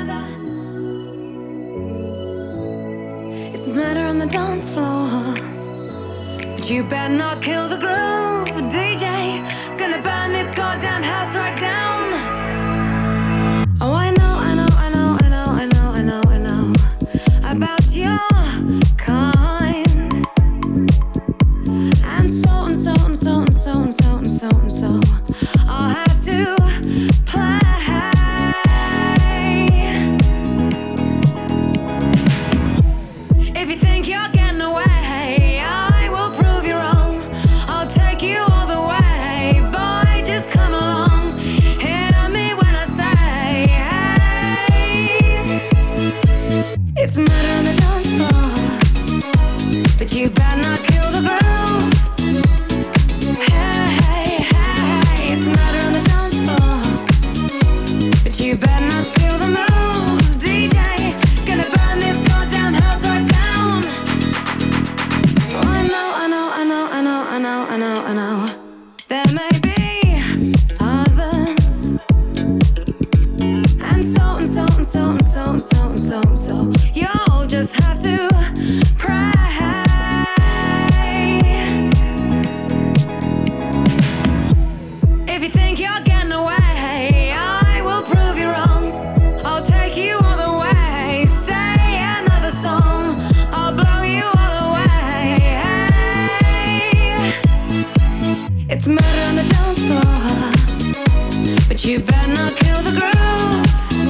It's murder on the dance floor, but you better not kill the groove, DJ. Gonna burn this goddamn house right down. Oh, I know, I know, I know, I know, I know, I know, I know about your kind. And so and so and so and so and so and so and so I'll have to play. If you think you're getting away, I will prove you wrong. I'll take you all the way, boy, just come along. Hear me when I say, hey. It's murder on the dance floor, but you better not kill the groove. Hey, hey, hey, it's murder on the dance floor, but you better not steal the moves, DJ. Gonna burn this goddamn house right down. Oh, I know, I know, I know, I know, I know, I know, I know. There may be others, and so and so and so and so and so and so and so. You'll just have to pray. If you think you're getting away, I will prove you wrong. I'll take you all the way. Stay another song, I'll blow you all away. It's murder on the dance floor, but you better not kill the groove.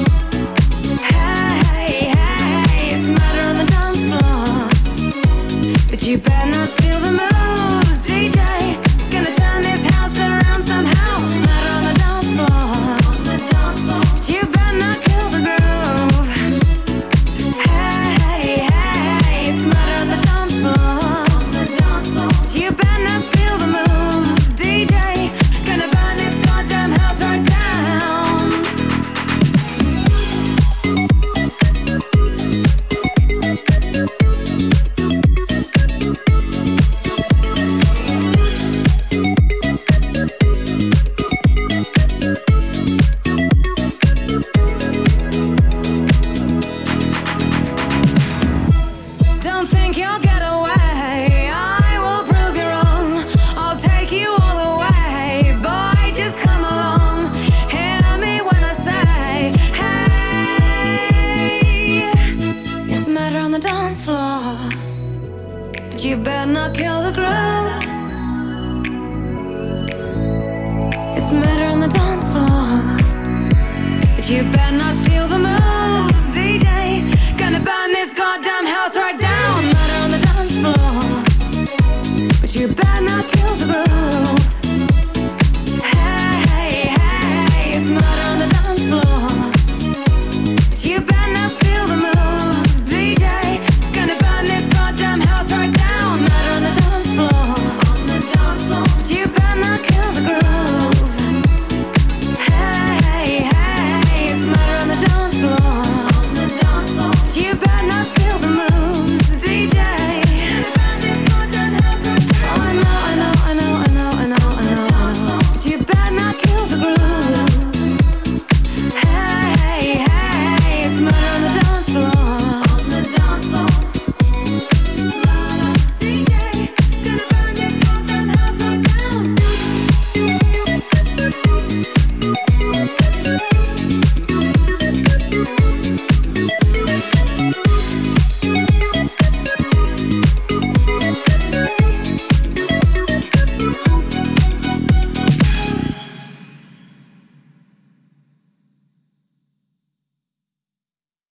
Hey, hey, it's murder on the dance floor, but you better not steal the moves, DJ. Gonna turn this house around somehow. Murder on the dance floor, but you better not kill the groove. Hey, hey, it's murder on the dance floor, but you better not steal the moves, DJ. Gonna burn this goddamn house right down. Don't think you'll get away, I will prove you wrong. I'll take you all the way, boy, just come along. Hear me when I say, hey. It's murder on the dance floor, but you better not kill the groove. It's murder on the dance floor, but you better not steal the moves, DJ. Gonna burn this goddamn